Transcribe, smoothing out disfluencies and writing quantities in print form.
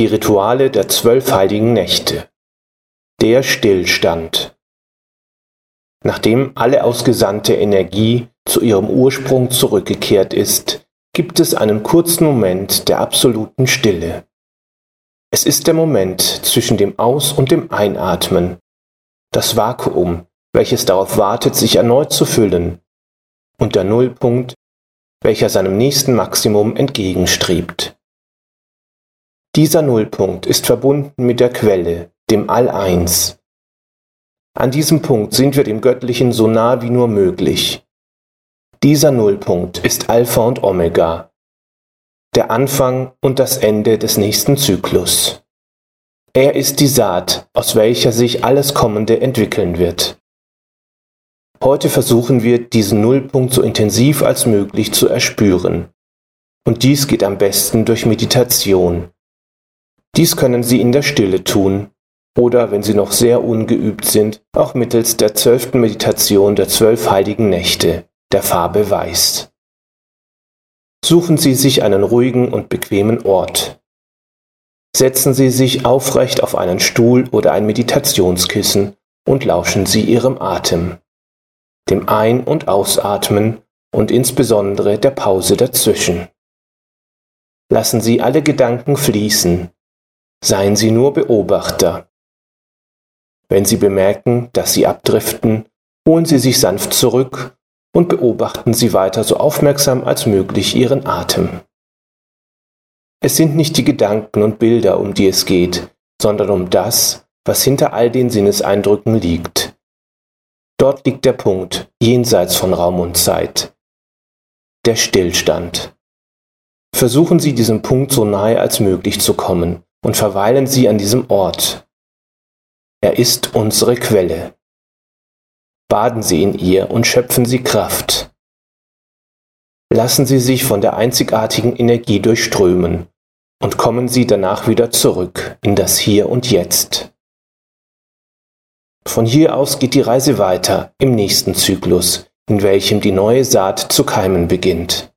Die Rituale der 12 heiligen Nächte. Der Stillstand. Nachdem alle ausgesandte Energie zu ihrem Ursprung zurückgekehrt ist, gibt es einen kurzen Moment der absoluten Stille. Es ist der Moment zwischen dem Aus- und dem Einatmen, das Vakuum, welches darauf wartet, sich erneut zu füllen, und der Nullpunkt, welcher seinem nächsten Maximum entgegenstrebt. Dieser Nullpunkt ist verbunden mit der Quelle, dem All-Eins. An diesem Punkt sind wir dem Göttlichen so nah wie nur möglich. Dieser Nullpunkt ist Alpha und Omega, der Anfang und das Ende des nächsten Zyklus. Er ist die Saat, aus welcher sich alles Kommende entwickeln wird. Heute versuchen wir, diesen Nullpunkt so intensiv als möglich zu erspüren. Und dies geht am besten durch Meditation. Dies können Sie in der Stille tun oder, wenn Sie noch sehr ungeübt sind, auch mittels der 12. Meditation der 12 heiligen Nächte, der Farbe Weiß. Suchen Sie sich einen ruhigen und bequemen Ort. Setzen Sie sich aufrecht auf einen Stuhl oder ein Meditationskissen und lauschen Sie Ihrem Atem, dem Ein- und Ausatmen und insbesondere der Pause dazwischen. Lassen Sie alle Gedanken fließen. Seien Sie nur Beobachter. Wenn Sie bemerken, dass Sie abdriften, holen Sie sich sanft zurück und beobachten Sie weiter so aufmerksam als möglich Ihren Atem. Es sind nicht die Gedanken und Bilder, um die es geht, sondern um das, was hinter all den Sinneseindrücken liegt. Dort liegt der Punkt, jenseits von Raum und Zeit. Der Stillstand. Versuchen Sie diesem Punkt so nahe als möglich zu kommen und verweilen Sie an diesem Ort. Er ist unsere Quelle. Baden Sie in ihr und schöpfen Sie Kraft. Lassen Sie sich von der einzigartigen Energie durchströmen und kommen Sie danach wieder zurück in das Hier und Jetzt. Von hier aus geht die Reise weiter im nächsten Zyklus, in welchem die neue Saat zu keimen beginnt.